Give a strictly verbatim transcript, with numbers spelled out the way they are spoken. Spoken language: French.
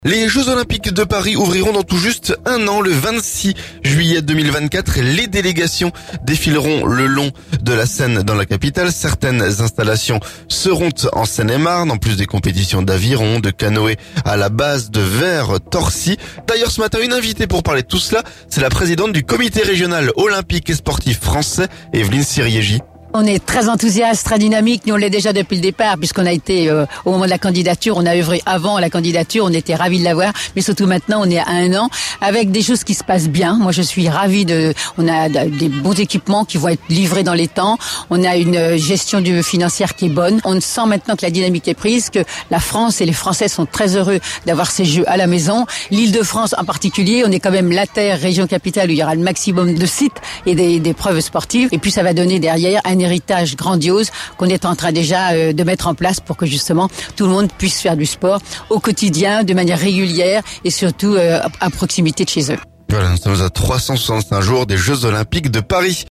Les Jeux Olympiques de Paris ouvriront dans tout juste un an, le vingt-six juillet deux mille vingt-quatre. Les délégations défileront le long de la Seine dans la capitale. Certaines installations seront en Seine-et-Marne, en plus des compétitions d'aviron, de canoë à la base de Vers-Torcy. D'ailleurs, ce matin, une invitée pour parler de tout cela, c'est la présidente du comité régional olympique et sportif français, Evelyne Siriégi. On est très enthousiaste, très dynamique. Nous, on l'est déjà depuis le départ, puisqu'on a été euh, au moment de la candidature. On a œuvré avant la candidature. On était ravis de l'avoir, mais surtout maintenant, on est à un an avec des choses qui se passent bien. Moi, je suis ravie de. On a des bons équipements qui vont être livrés dans les temps. On a une gestion du financière qui est bonne. On sent maintenant que la dynamique est prise, que la France et les Français sont très heureux d'avoir ces Jeux à la maison. L'Île-de-France en particulier, on est quand même la terre, région capitale, où il y aura le maximum de sites et des, des preuves sportives. Et puis, ça va donner derrière un héritage grandiose qu'on est en train déjà euh, de mettre en place pour que justement tout le monde puisse faire du sport au quotidien, de manière régulière et surtout euh, à proximité de chez eux. Voilà, nous sommes à trois cent soixante-cinq jours des Jeux Olympiques de Paris.